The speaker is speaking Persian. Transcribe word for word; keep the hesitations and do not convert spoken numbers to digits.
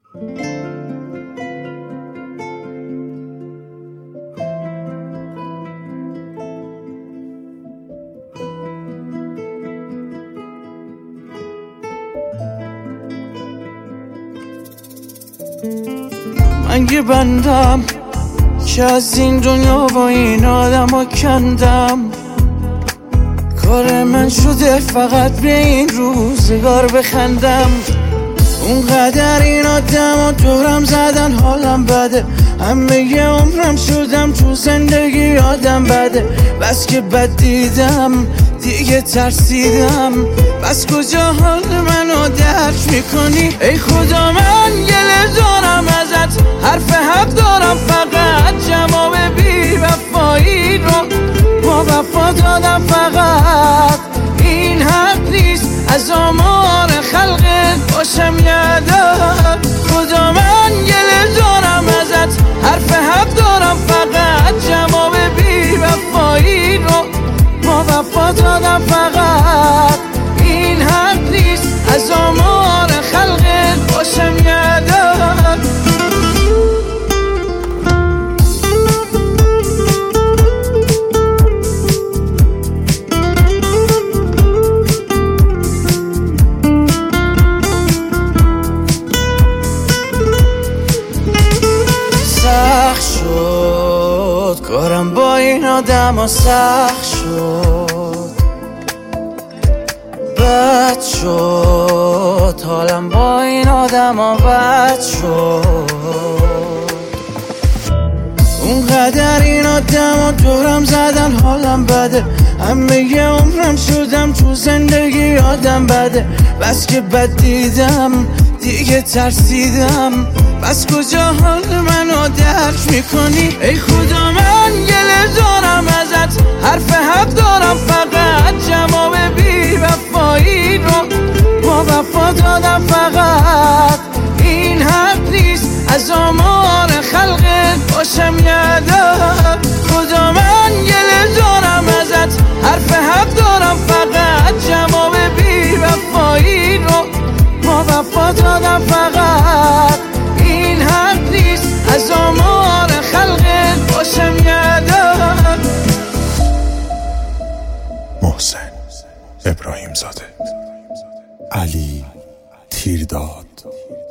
من یه بندم که از این دنیا با این آدم ها کندم. کار من شده فقط به این روزگار بخندم. اونقدر این آدم ها دورم زدن حالم بده. همه یه عمرم شدم تو زندگی آدم بده. بس که بد دیدم دیگه ترسیدم. بس کجا حال منو درک میکنی ای خدا؟ من گله دارم ازت، حرف حق دارم، فقط جواب بی وفایی رو با وفا دادم. فقط این حق نیست از آمار خلقت باشم یادم. خدا من گله دارم ازت، حرف حق دارم، فقط جواب بی وفایی رو با وفا دادم. فقط این حق نیست از آمار خلقت باشم یادم. سخت شد کارم با این آدم ها، سخت شد، بد شد حالم با این آدم ها، بد شد. اونقدر این آدم ها دورم زدن حالم بده. همه یه عمرم شدم تو زندگی آدم بده. بس که بد دیدم دیگه ترسیدم. بس کجا حال منو درک میکنی ای خدا؟ من گله دارم ازت، حرف حق دارم، فقط جواب بی وفایی رو با وفا دادم. فقط این حق نیست از آمار خلقت باشم یادم. خدا من گله دارم ازت، حرف حق دارم، فقط جواب بی وفایی رو با وفا دادم. فقط این حق نیست از آمار خلقت باشم یادم. محسن ابراهیم زاده، علی تیرداد.